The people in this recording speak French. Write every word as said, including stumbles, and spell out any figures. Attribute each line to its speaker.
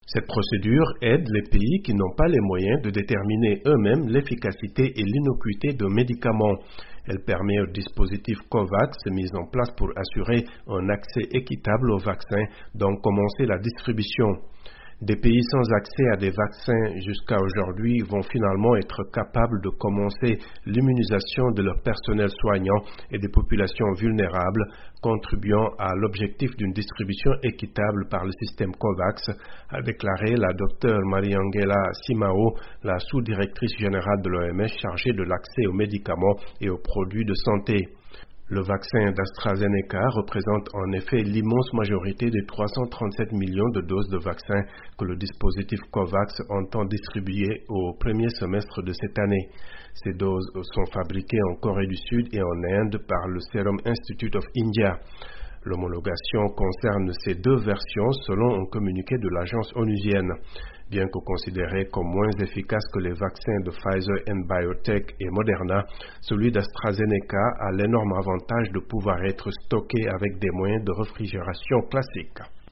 Speaker 1: Cette procédure aide les pays qui n'ont pas les moyens de déterminer eux-mêmes l'efficacité et l'innocuité de médicaments. Elle permet au dispositif COVAX mis en place pour assurer un accès équitable aux vaccins, dont commencer la distribution. Des pays sans accès à des vaccins jusqu'à aujourd'hui vont finalement être capables de commencer l'immunisation de leur personnel soignant et des populations vulnérables, contribuant à l'objectif d'une distribution équitable par le système COVAX, a déclaré la docteure Mariangela Simao, la sous-directrice générale de l'O M S chargée de l'accès aux médicaments et aux produits de santé. Le vaccin d'AstraZeneca représente en effet l'immense majorité des trois cent trente-sept millions de doses de vaccins que le dispositif COVAX entend distribuer au premier semestre de cette année. Ces doses sont fabriquées en Corée du Sud et en Inde par le Serum Institute of India. L'homologation concerne ces deux versions selon un communiqué de l'agence onusienne. Bien que considéré comme moins efficace que les vaccins de Pfizer and BioNTech et Moderna, celui d'AstraZeneca a l'énorme avantage de pouvoir être stocké avec des moyens de réfrigération classiques.